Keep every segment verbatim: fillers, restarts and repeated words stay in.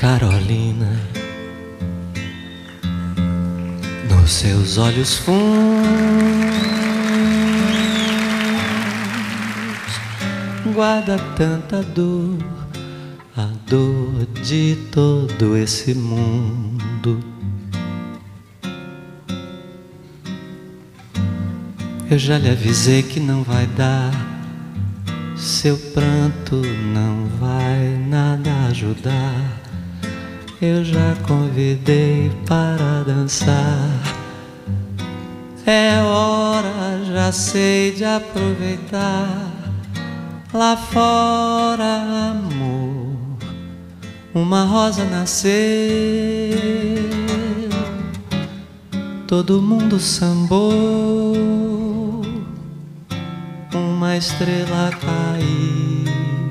Carolina, nos seus olhos fundos guarda tanta dor, a dor de todo esse mundo. Eu já lhe avisei que não vai dar, seu pranto não vai nada ajudar. Eu já convidei para dançar. É hora, já sei, de aproveitar. Lá fora, amor, uma rosa nasceu. Todo mundo sambou, uma estrela caiu.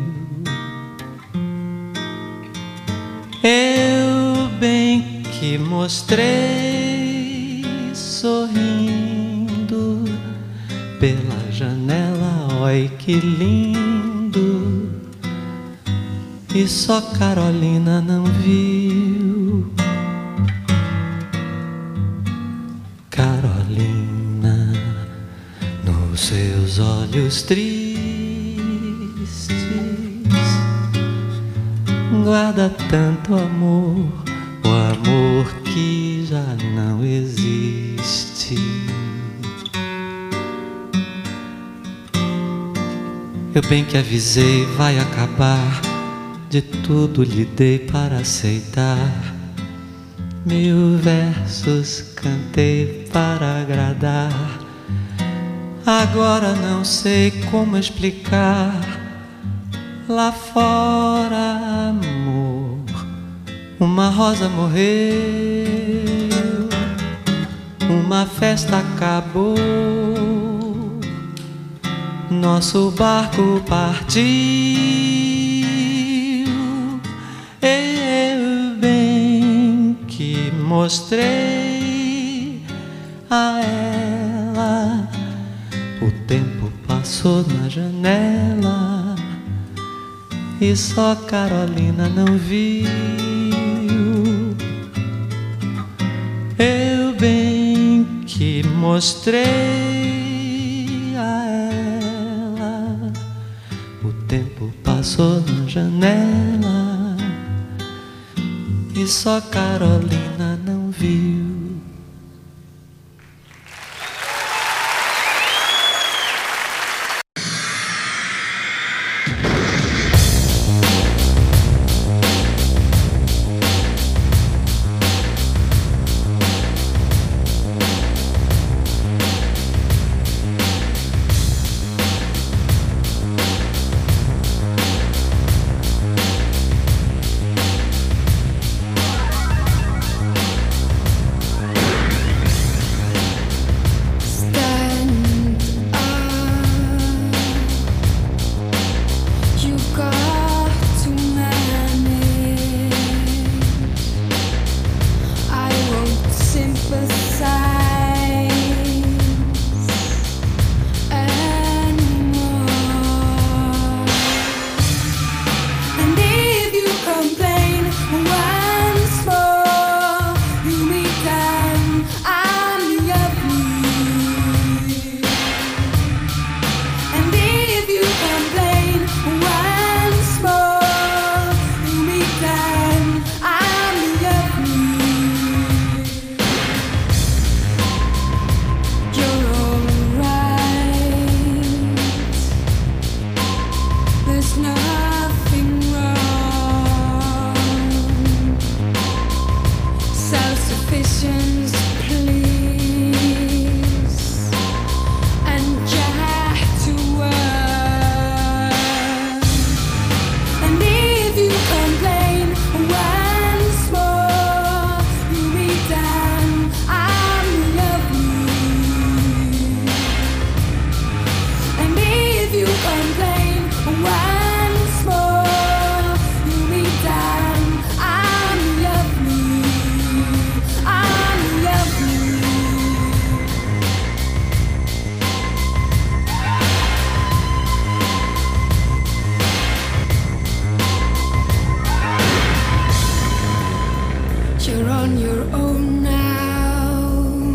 Eu bem que mostrei, sorrindo pela janela, oi que lindo. E só Carolina não viu. Carolina, nos seus olhos tristes guarda tanto amor, o amor que já não existe. Eu bem que avisei, vai acabar, de tudo lhe dei para aceitar. Mil versos cantei para agradar. Agora não sei como explicar. Lá fora, amor, uma rosa morreu, uma festa acabou, nosso barco partiu. Eu bem que mostrei a ela, o tempo passou na janela e só Carolina não viu. Eu bem que mostrei a ela, o tempo passou na janela e só Carolina não viu. You're on your own now.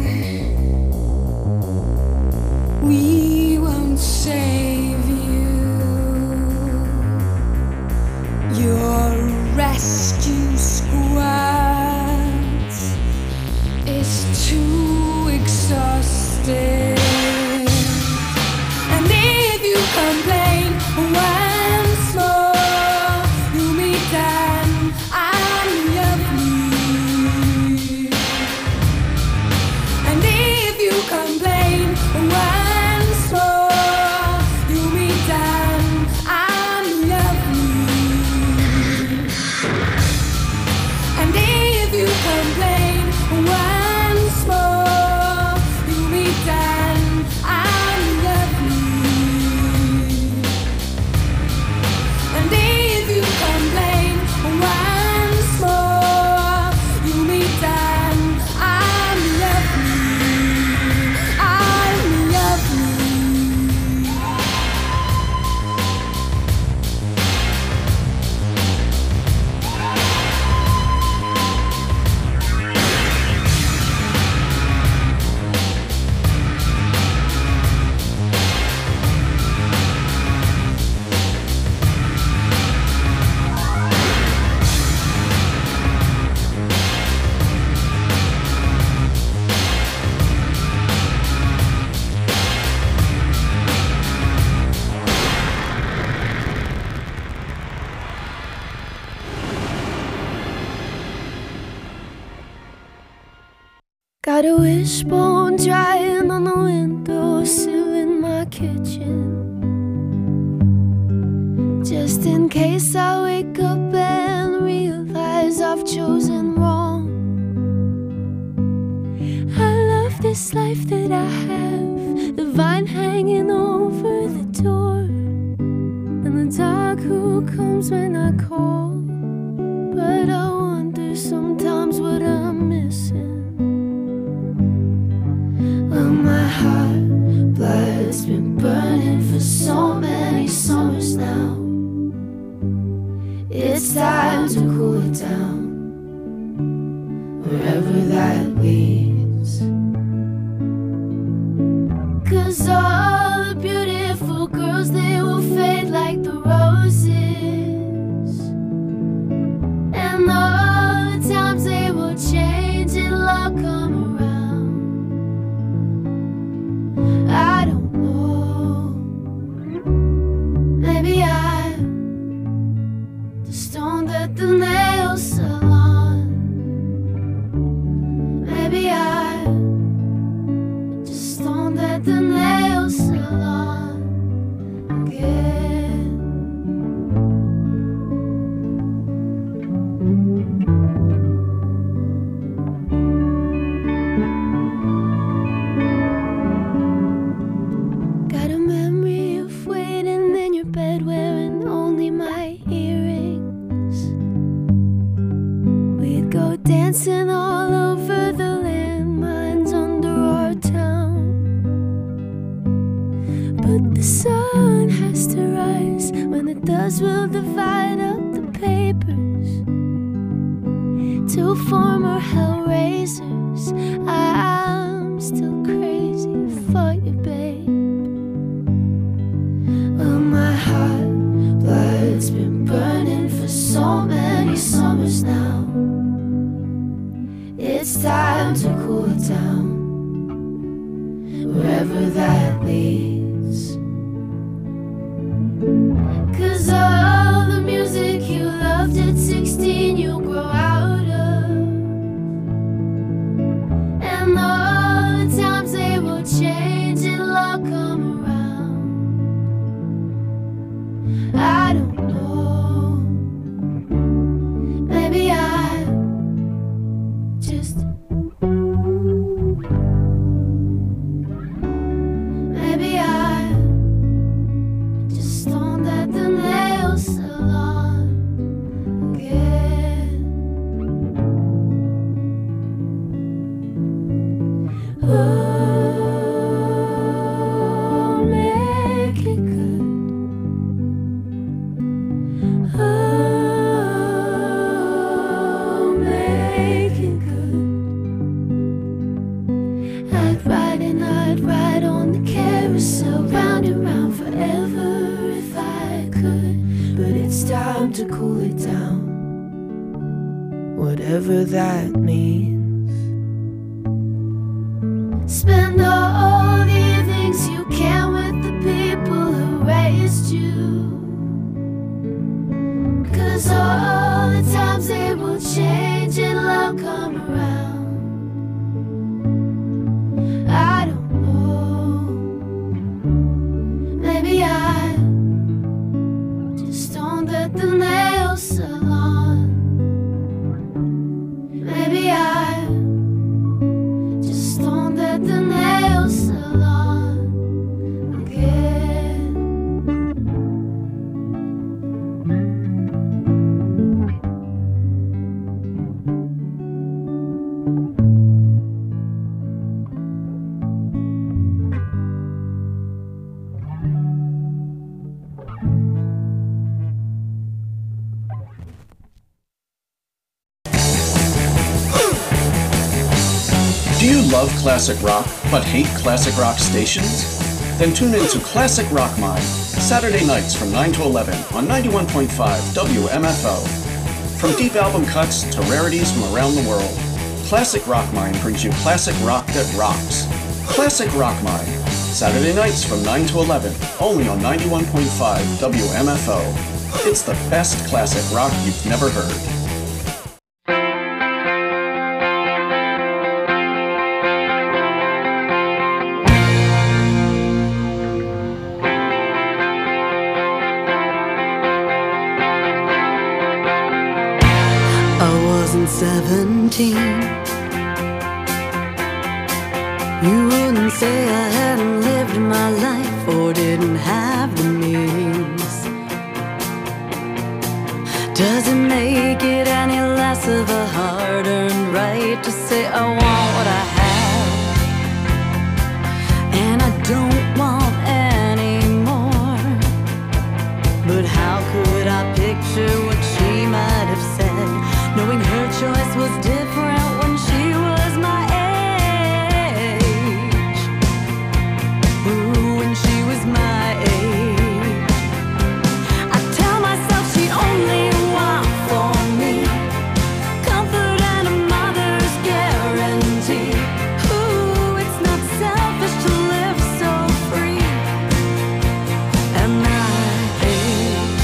We won't save you. Your rescue squad is too exhausted. And if you complain once more, you meet them. I'm lovely. And if you complain once more, you meet them. I'm lovely. And if you complain once more, you meet them. I'm lovely. And if you complain once more, you meet them. I'm lovely. I'm lovely. Got a wishbone drying on the windowsill in my kitchen, just in case I wake up and realize I've chosen wrong. I love this life that I have, the vine hanging over the door, and the dog who comes when I call. But I wonder sometimes what I'm missing. Well, my heart blood's been burning for so many summers now. It's time to cool it down, wherever that leads. 'Cause all the beautiful girls, they will fade like the roses, and all the times they will change and love come around. I don't know, maybe I'm the stone that the nails salon. Maybe I'm just stone that the nails salon again. Got a memory of waiting in your bed wearing only my earrings. We'd go dancing all over the landmines under our town. But the sun has to rise. When it does, we'll divide up the papers. Two former hellraisers, I'm still crazy for you, babe. Well, my heart blood's been burning for so many summers now. It's time to cool it down, wherever that leads. 'Cause all the music you loved at sixteen, you'll grow out of, and all the times they will change and love come around. I don't know, maybe I'm just, maybe I to cool it down, whatever that means. Spend all the evenings you can with the people who raised you, 'cause all the times they will change and love come around. I don't know, maybe I just don't let the nails salon. Maybe I just don't let the nails salon again. Do you love classic rock, but hate classic rock stations? Then tune in to Classic Rock Mine, Saturday nights from nine to eleven on ninety-one point five W M F O. From deep album cuts to rarities from around the world, Classic Rock Mine brings you classic rock that rocks. Classic Rock Mine, Saturday nights from nine to eleven, only on ninety-one point five W M F O. It's the best classic rock you've never heard. seventeen, you wouldn't say I hadn't lived my life or didn't have the means. Does it make it any less of a hard-earned right to say I want what I have and I don't want any more? But how could I picture what she might have said, knowing her choice was different when she was my age? Ooh, when she was my age. I tell myself she only wants for me comfort and a mother's guarantee. Ooh, it's not selfish to live so free at my age.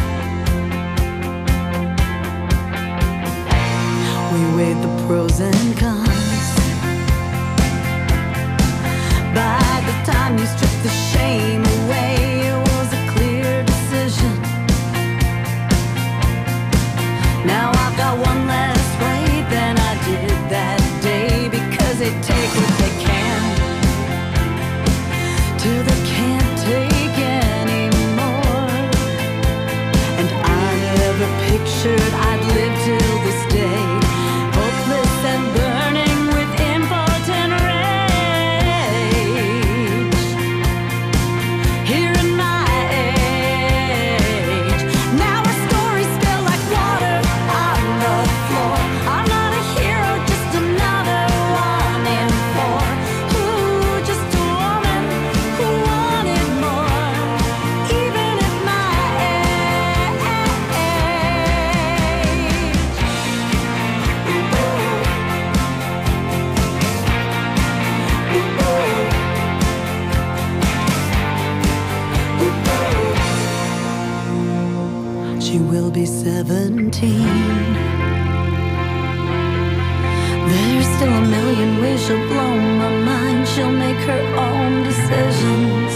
We weighed the pros and cons. By the time you strip the shame away, it was a clear decision. Now I've got one less right than I did that day, because they take what they can till they can't take anymore. And I never pictured I'd live till this day, hopeless and burning with impotent rage. Here in my age, now our stories spill like water on the floor. I'm not a hero, just another one in four. Ooh, just a woman who wanted more, even at my age. She will be seventeen. There's still a million ways she'll blow my mind. She'll make her own decisions.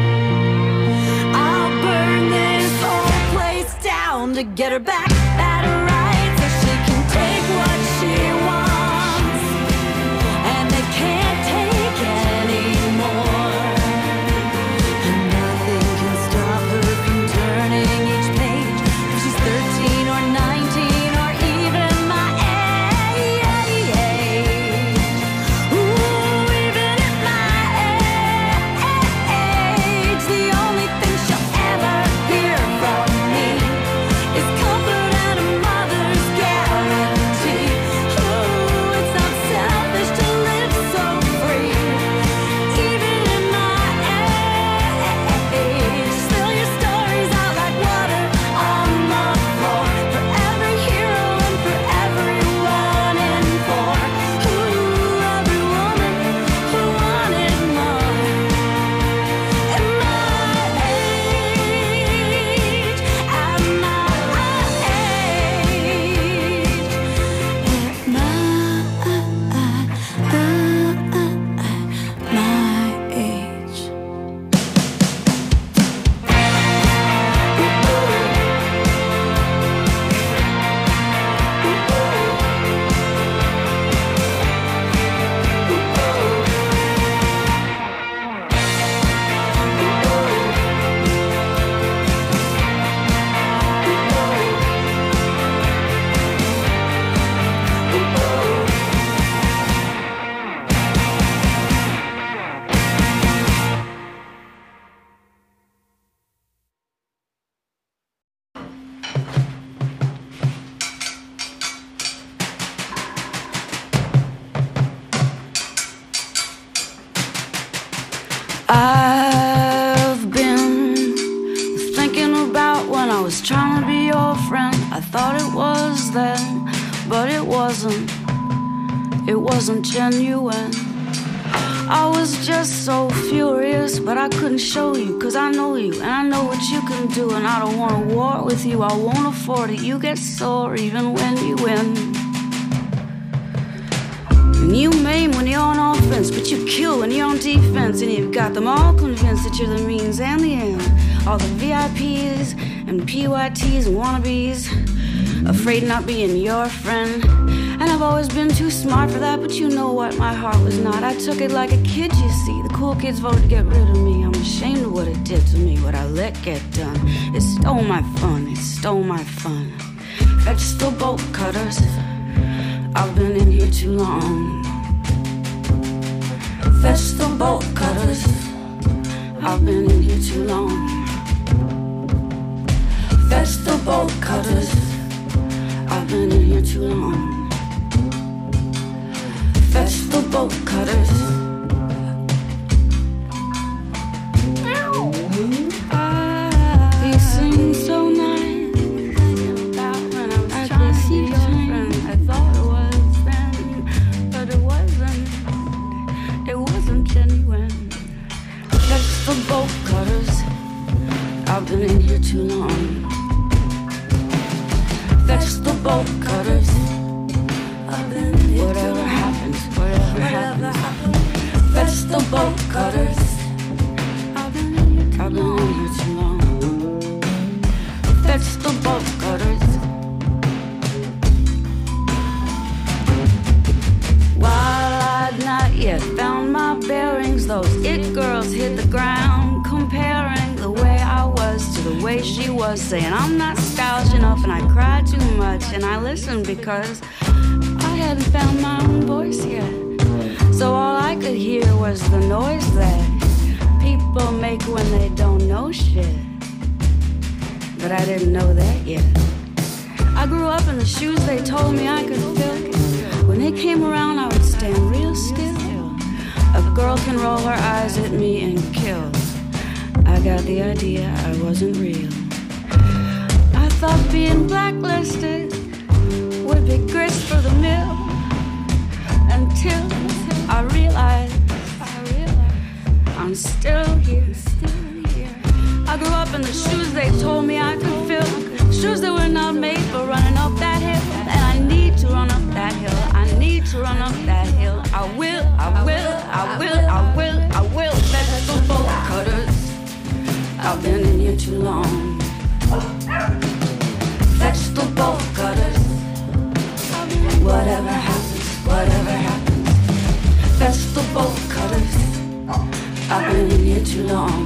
I'll burn this whole place down to get her back at her right, so she can take what she wants and they can't take anymore. And nothing can stop her from turning each page, if she's thirteen or nineteen or even my age. Ooh, even at my age, the only thing she'll ever hear from me is comfort then, but it wasn't, it wasn't genuine. I was just so furious, but I couldn't show you, cause I know you, and I know what you can do, and I don't want to war with you, I won't afford it. You get sore even when you win. And you maim when you're on offense, but you kill when you're on defense, and you've got them all convinced that you're the means and the end. All the V I Ps and P Y Ts and wannabes, afraid of not being your friend. And I've always been too smart for that, but you know what, my heart was not. I took it like a kid, you see. The cool kids voted to get rid of me. I'm ashamed of what it did to me, what I let get done. It stole my fun, it stole my fun. Vegetable bolt cutters, I've been in here too long. Vegetable bolt cutters, I've been in here too long. Vegetable bolt cutters, I've been in here too long. Vegetable bolt cutters. You sing so nice. I could see your friend. I thought it was then, but it wasn't. It wasn't genuine. Vegetable bolt cutters. I've been in here too long. Vegetable bolt cutters. Whatever happens, whatever happens. Vegetable bolt cutters. I've been in here too long. Vegetable bolt cutters. While I'd not yet found my bearings, those it girls hit the ground, comparing the way I was to the way she was, saying I'm not stylish enough and I cry too much, and I listened because I hadn't found my own voice yet. So all I could hear was the noise that people make when they don't know shit. But I didn't know that yet. I grew up in the shoes they told me I could fill. When they came around I would stand real still. A girl can roll her eyes at me and kill. I got the idea I wasn't real. I thought being blacklisted would be grist for the mill, until I realized, I realized I'm still here, still here. I grew up in the shoes they told me I could fill, shoes that were not made for running up that hill, and I need to run up that hill, I need to run up that hill. I will, I will, I will, I will, I will. Vegetable bolt cutters, I've been in here too long. Vegetable bolt cutters. Whatever happens, whatever happens. Vegetable bolt cutters. I've been in here too long.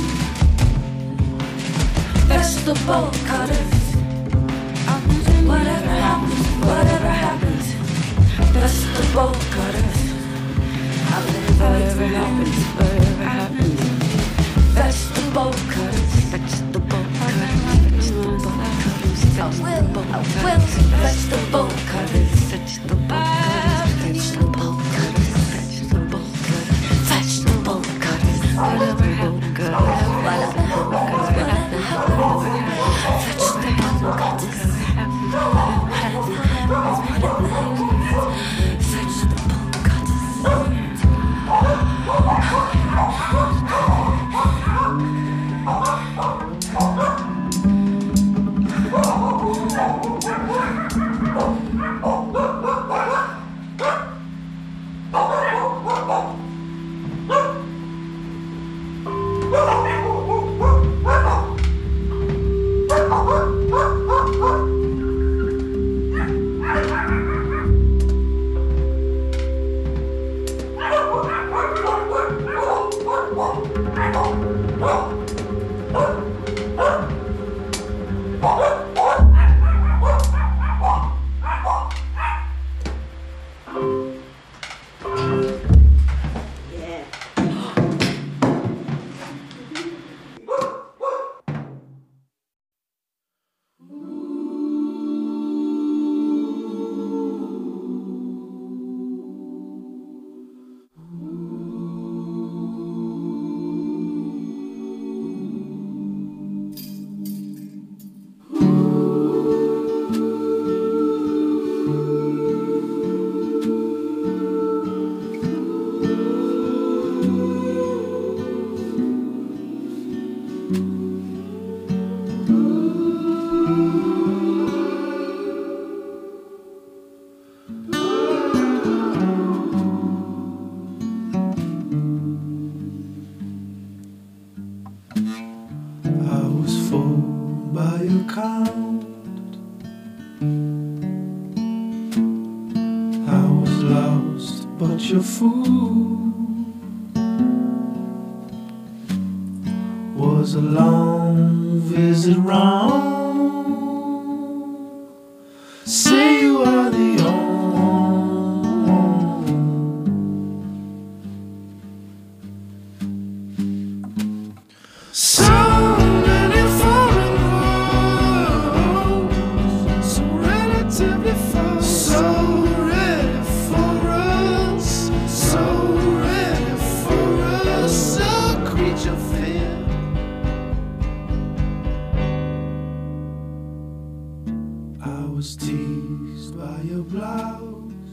Vegetable bolt cutters. Whatever happens, whatever happens. Vegetable bolt cutters. I've been whatever happens, whatever happens. Vegetable bolt cutters. Vegetable bolt cutters. Vegetable bolt cutters. Vegetable bolt cutters. Vegetable bolt cutters. Vegetable bolt cutters. Vegetable cutters. Vegetable cutters. Whatever happened, whatever happened, whatever happened. Vegetable cutters. Vegetable cutters. but your food was a long visit round. Say you are the only. So many foreign roads, so relatively far, so ready for us, so ready for us, so creature fear. I was teased by your blouse,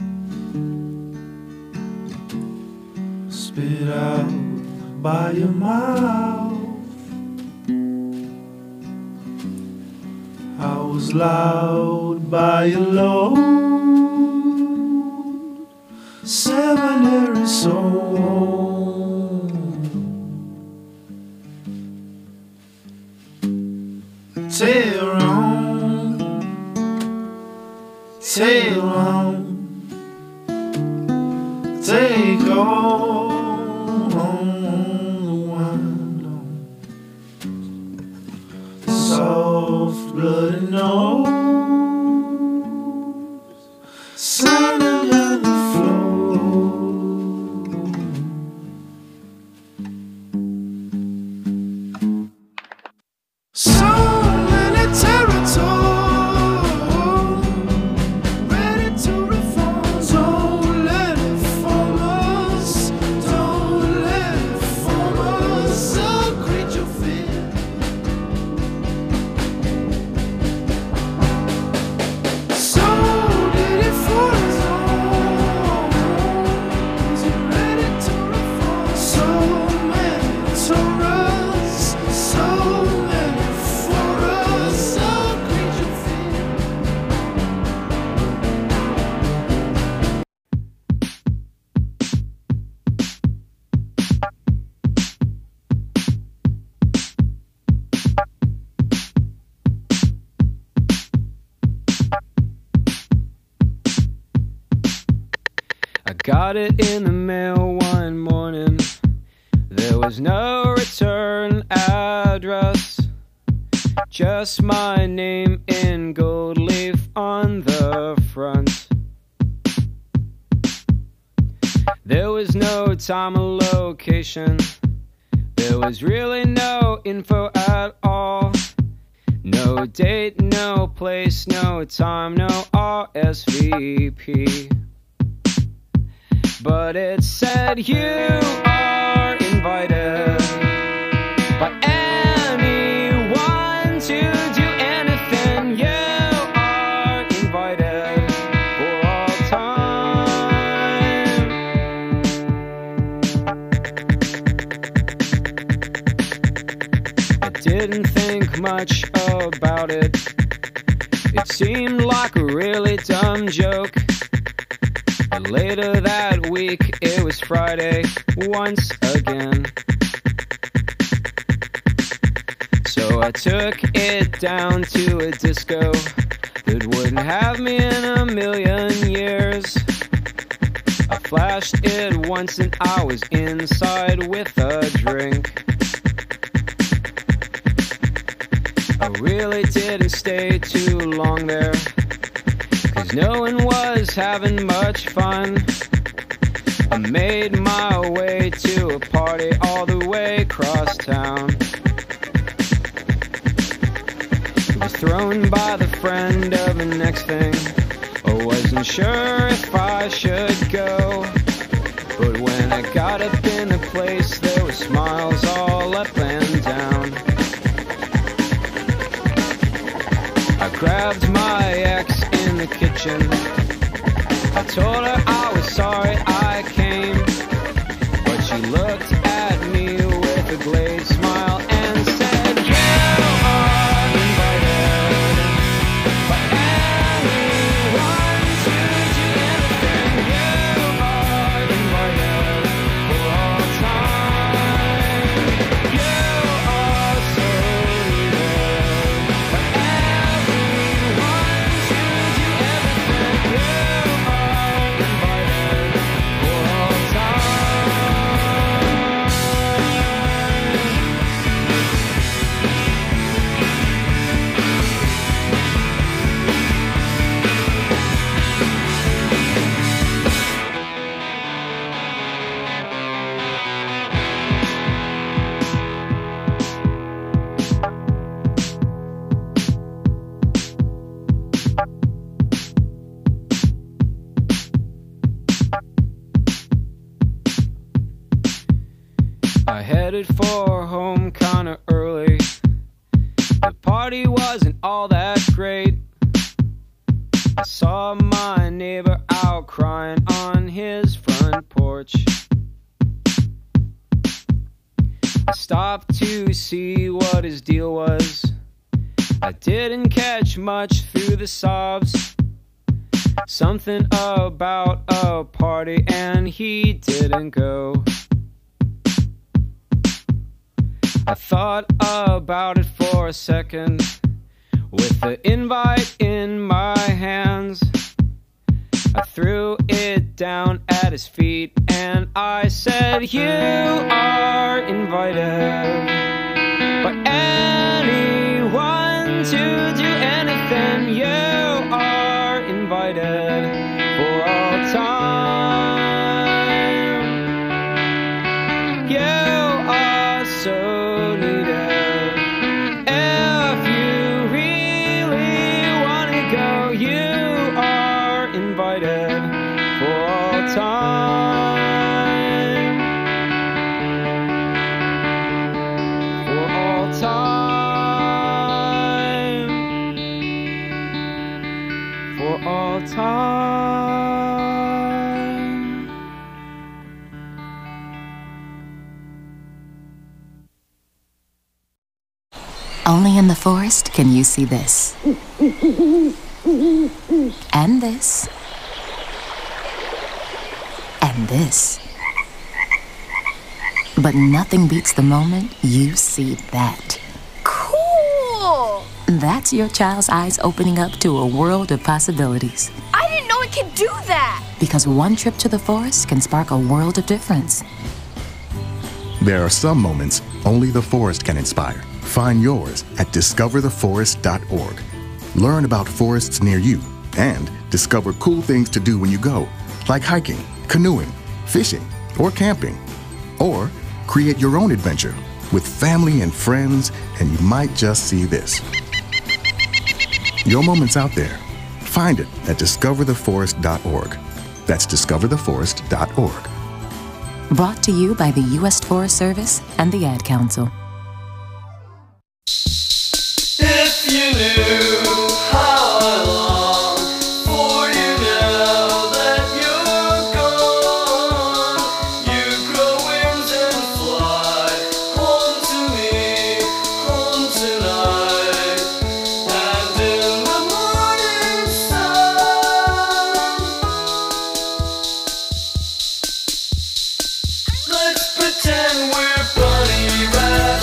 spit out by your mouth. I was loud by your load, seminary soul. Tail on, tail on, take all the wind on. Soft bloody nose, sounding like the flow. So many territories ready to reform. Don't let it form us, don't let it form us. So creature fear. So did it for his own. Is it ready to reform? So many Torahs, so many for us. So creature fear. I got it in the mail one morning. There was no return address, just my name in gold leaf on the front. There was no time or location, there was really no info at all. No date, no place, no time, no R S V P. But it said you are invited by anyone to do anything. You are invited for all time. I didn't think much about it. It seemed like a really dumb joke. But later that week, it was Friday once again. So I took it down to a disco that wouldn't have me in a million years. I flashed it once and I was inside with a drink. I really didn't stay too long there, 'cause no one was having much fun. I made my way to a party all the way across town. It was thrown by the friend of the next thing. I wasn't sure if I should go, but when I got up in the place, there were smiles all up and down. I grabbed my ex in the kitchen. I told her I was sorry I came, but she looked at me with a glazed smile and said, you are invited by anyone to do anything. You are invited for all time. You are so needed by everyone to do everything. headed for home kinda early. The party wasn't all that great. I saw my neighbor out crying on his front porch. I stopped to see what his deal was. I didn't catch much through the sobs. Something about a party and he didn't go. I thought about it for a second. With the invite in my hands, I threw it down at his feet and I said, you are invited by anyone to do anything. You are invited for all time. You are so needed. If you really want to go, you are invited for all time. For all time. For all time. Only in the forest can you see this. And this. And this. But nothing beats the moment you see that. Cool! That's your child's eyes opening up to a world of possibilities. I didn't know it could do that! Because one trip to the forest can spark a world of difference. There are some moments only the forest can inspire. Find yours at discover the forest dot org. Learn about forests near you and discover cool things to do when you go, like hiking, canoeing, fishing, or camping. Or create your own adventure with family and friends, and you might just see this. Your moment's out there. Find it at discover the forest dot org. That's discover the forest dot org. Brought to you by the U S Forest Service and the Ad Council. If you knew how I long for you now that you're gone, you grow wings and fly home to me, home tonight. And in the morning sun, let's pretend we're bunny rabbits.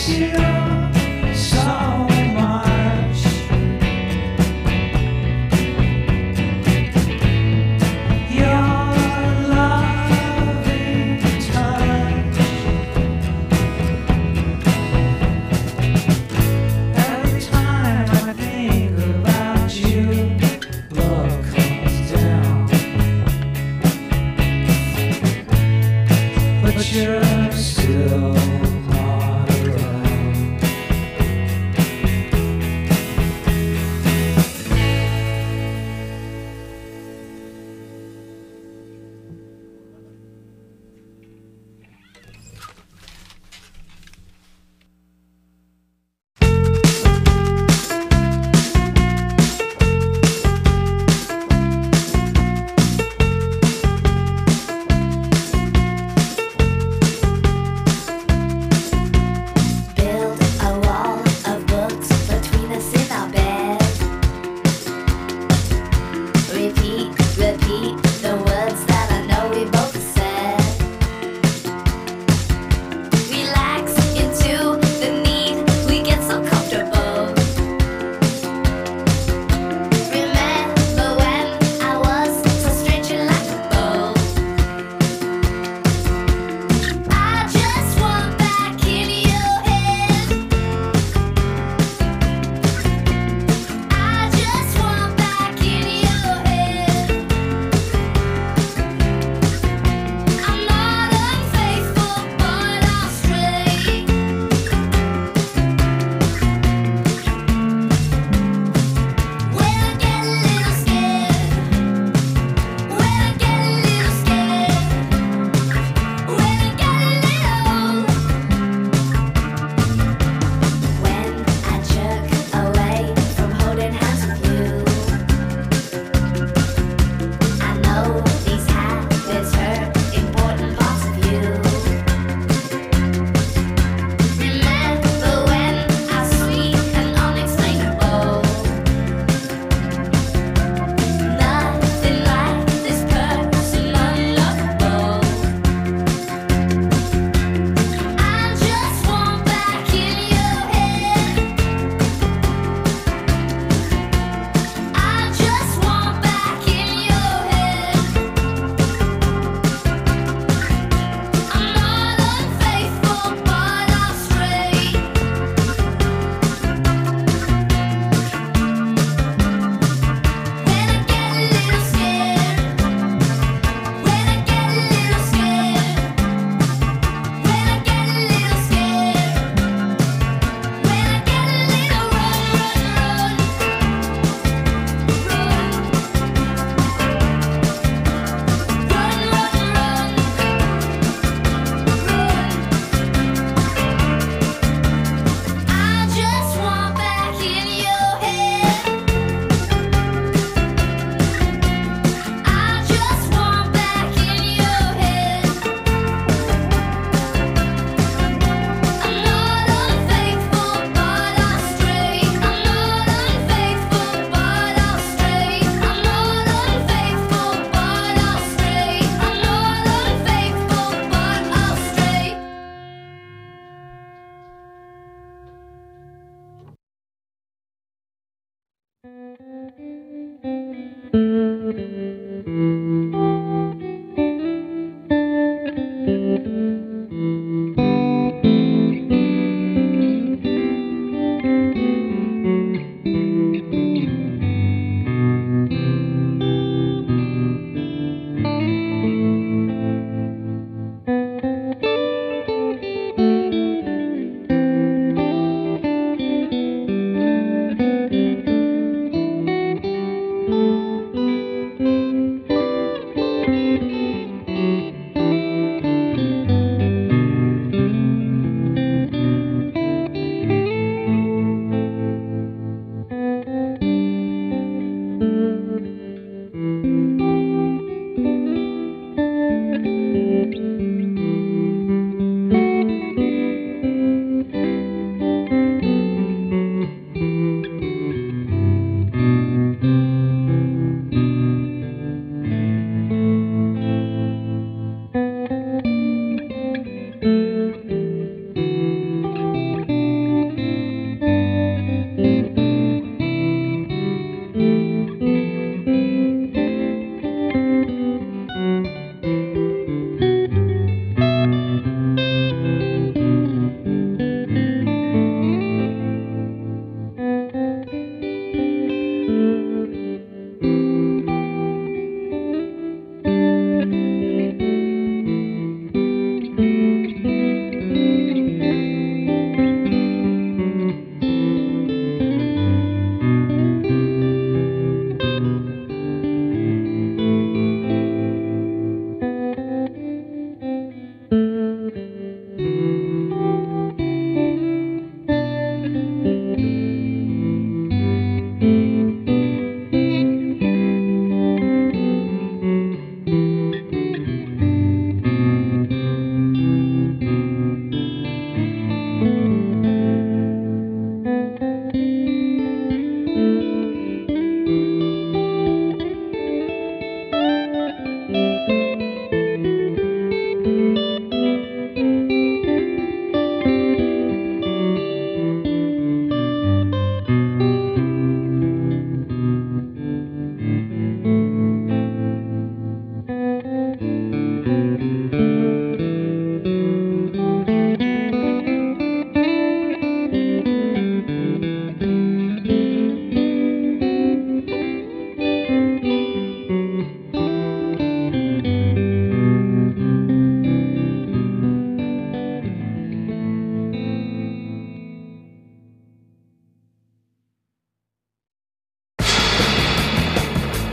you so much. Your loving touch. Every time I think about you, blood comes down. But you're still not around.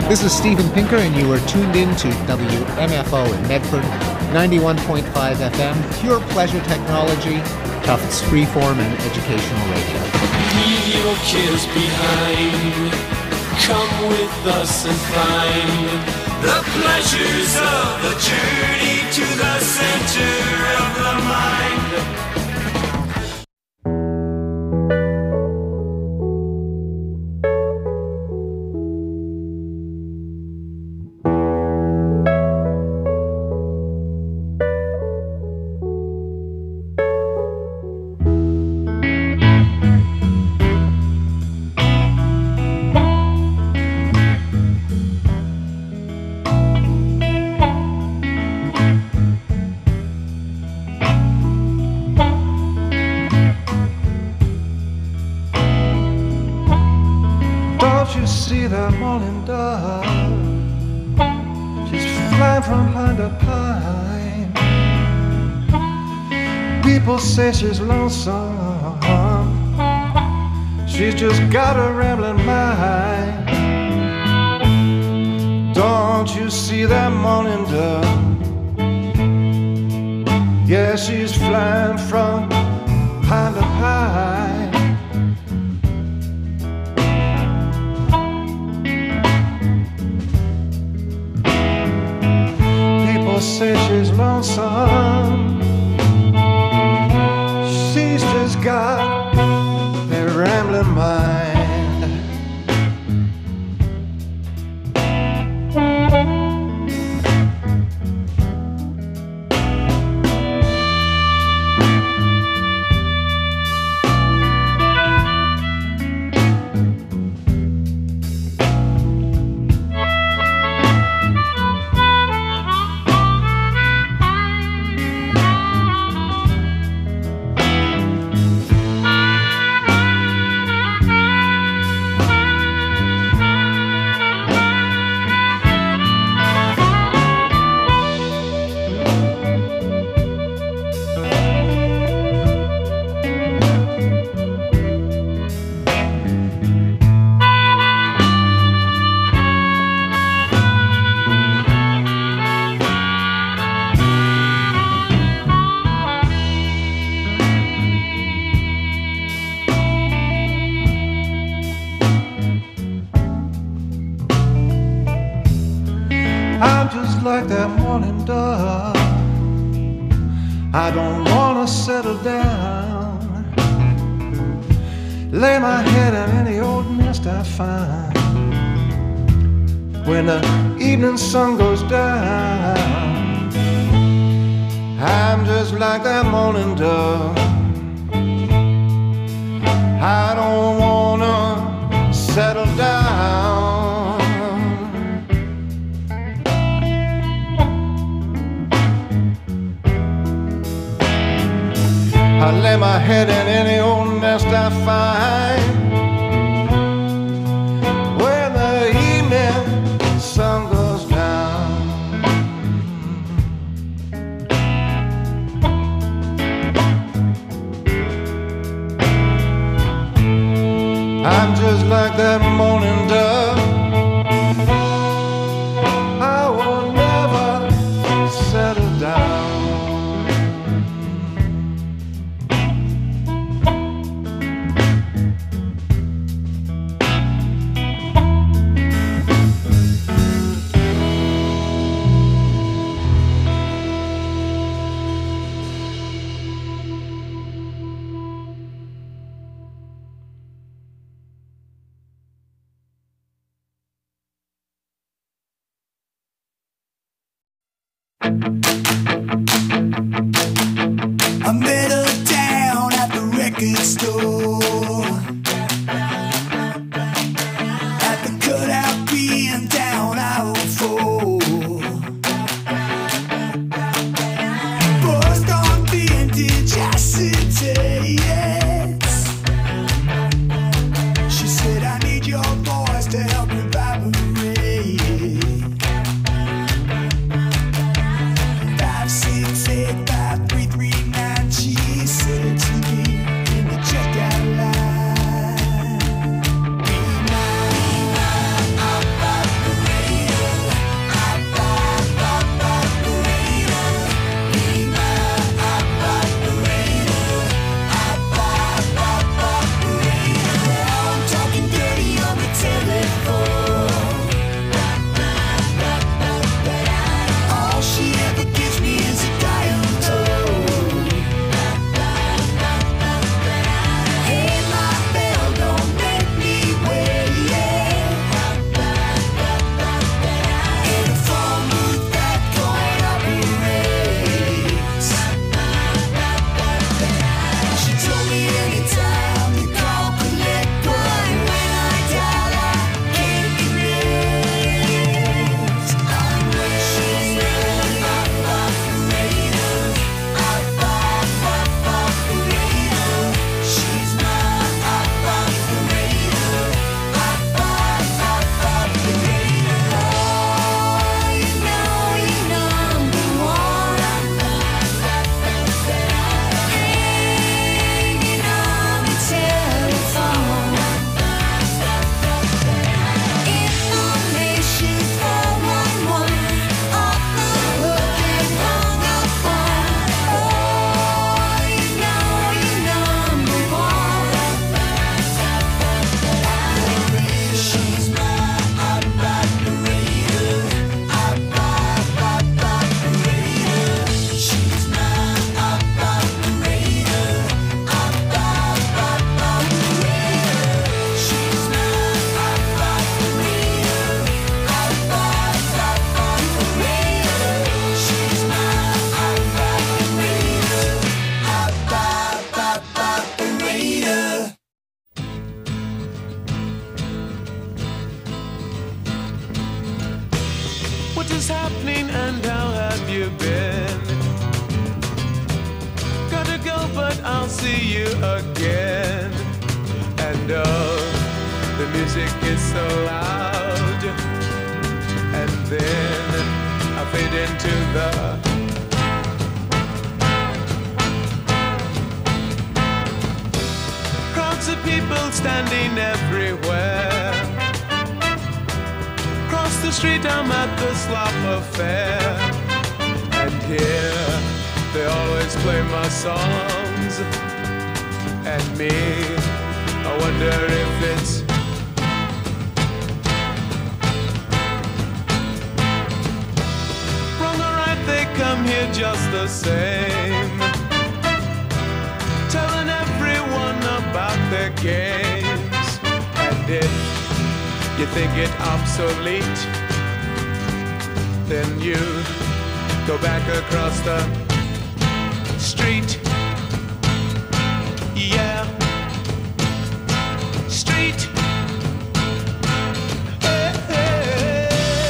This is Steven Pinker, and you are tuned in to W M F O in Medford, ninety-one point five F M, pure pleasure technology, Tufts freeform and educational radio. Leave your kids behind. Come with us and find the pleasures of the journey to the center of the mind. See that morning dove, she's flying from pine to pine. People say she's lonesome, she's just got a rambling mind. Don't you see that morning dove? Yeah, she's flying from pine to pine. Say she's lonesome, she's just got a rambling mind. I'm just like that morning dove, I don't wanna settle down, lay my head in any old nest I find. When the evening sun goes down, I'm just like that morning dove, I don't wanna settle down. I lay my head in any old nest I find. When the evening sun goes down, I'm just like that morning dove, I will never settle down. I met her down at the record store, at the cutout being down I oh four. Buzzed on vintage acetates. She said I need your voice to help revibrate. Five, six, eight, five, three, three, nine. She said to me in the checkout line. music is so loud, and then I fade into the crowds of people standing everywhere. Across the street I'm at the Slop Affair, and here they always play my songs, and me, I wonder if it's wrong or right. They come here just the same, telling everyone about their games. And if you think it obsolete, then you go back across the street. Yeah, street. Hey, hey,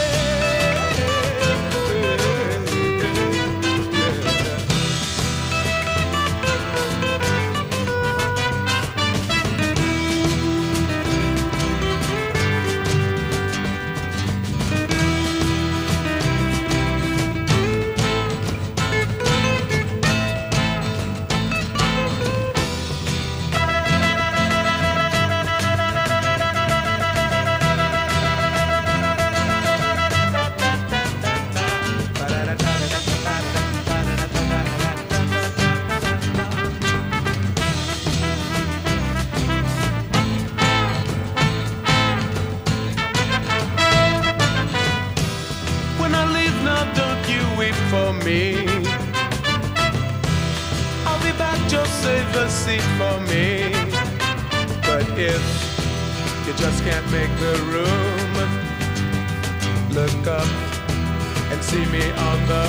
for me. I'll be back, just save a seat for me. But if you just can't make the room, look up and see me on the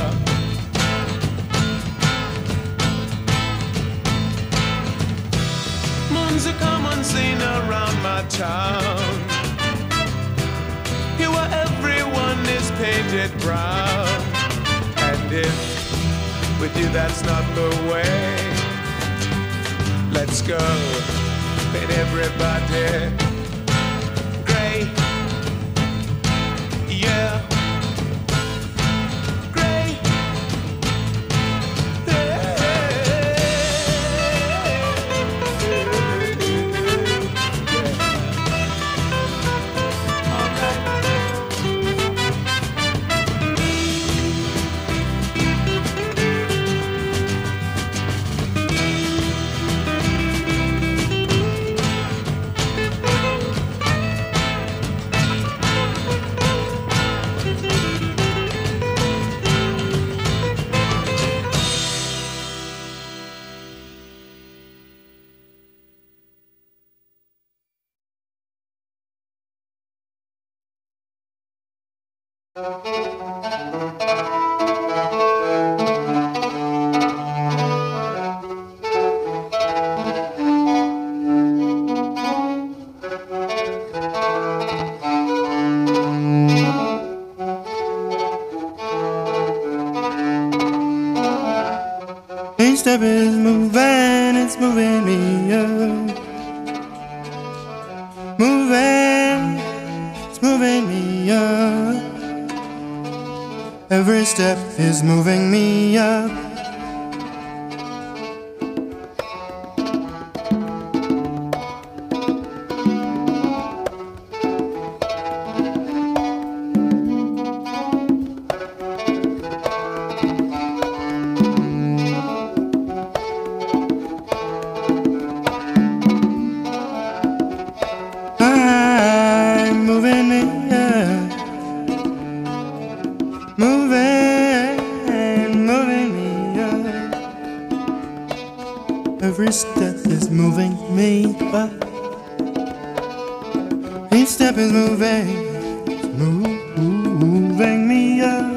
moon's a common scene around my town. Here where everyone is painted brown. And if with you that's not the way, let's go, paint everybody gray. Yeah, gray. Each step is moving, it's moving me up. Moving, it's moving me up. Every step is moving me up. Every step is moving me up. Each step is moving, moving me up,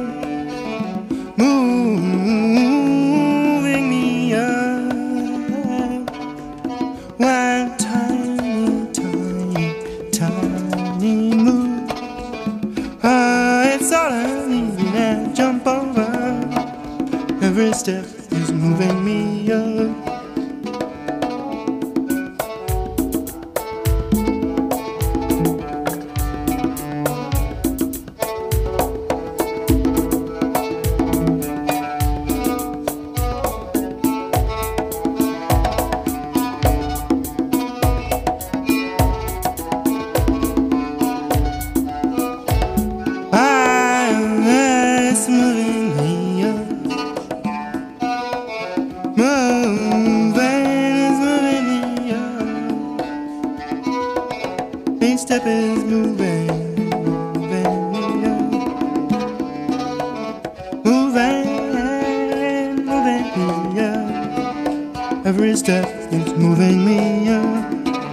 moving me up. One tiny, tiny, tiny move. Ah, it's all I need to jump over. Every step is moving me up. step is moving, moving me up. Moving, moving me up. Every step is moving me up.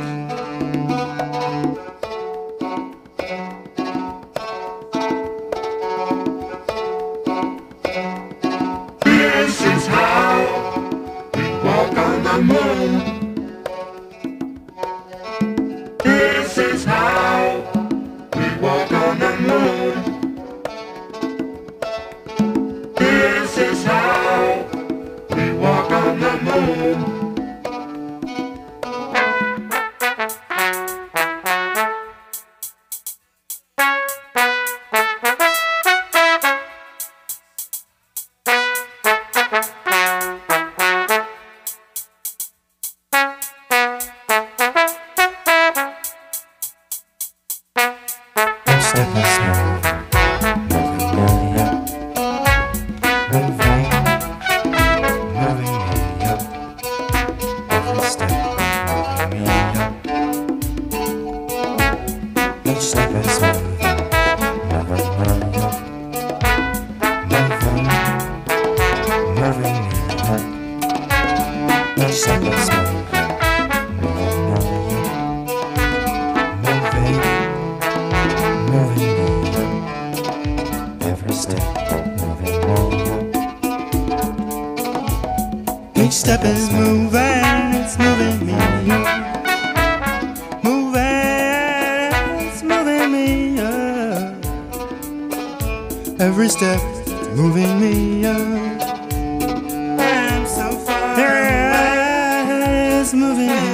This is how we walk on the moon. This is how we walk on the moon. This is how we walk on the moon. Each step is moving, it's moving me up. Moving, it's moving me up. Every step is moving me up. I'm so far away, it's moving me